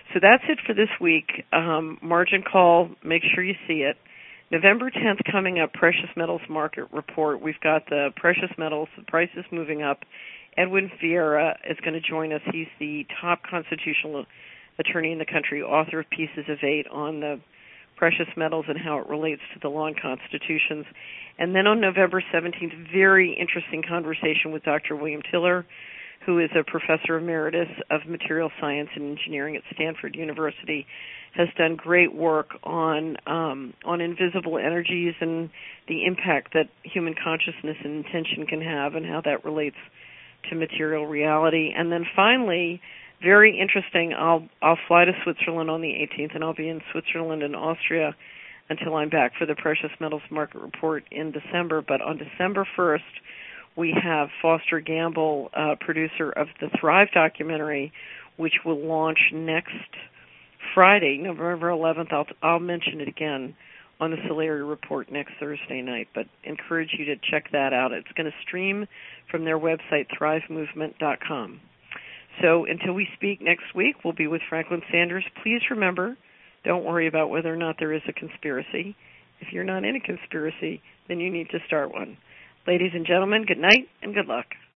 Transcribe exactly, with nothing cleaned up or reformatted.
So that's it for this week. Um, margin call, make sure you see it. November tenth coming up, Precious Metals Market Report. We've got the precious metals, the prices moving up. Edwin Vieira is going to join us. He's the top constitutional attorney in the country, author of Pieces of Eight on the precious metals and how it relates to the law and constitutions. And then on November seventeenth, very interesting conversation with Doctor William Tiller, who is a professor emeritus of material science and engineering at Stanford University, has done great work on um, on invisible energies and the impact that human consciousness and intention can have and how that relates to material reality. And then finally, very interesting, I'll I'll fly to Switzerland on the eighteenth, and I'll be in Switzerland and Austria until I'm back for the Precious Metals Market Report in December. But on December first, we have Foster Gamble, uh, producer of the Thrive documentary, which will launch next Friday, November eleventh. I'll, I'll mention it again on the Solari Report next Thursday night, but encourage you to check that out. It's going to stream from their website, thrive movement dot com. So until we speak next week, we'll be with Franklin Sanders. Please remember, don't worry about whether or not there is a conspiracy. If you're not in a conspiracy, then you need to start one. Ladies and gentlemen, good night and good luck.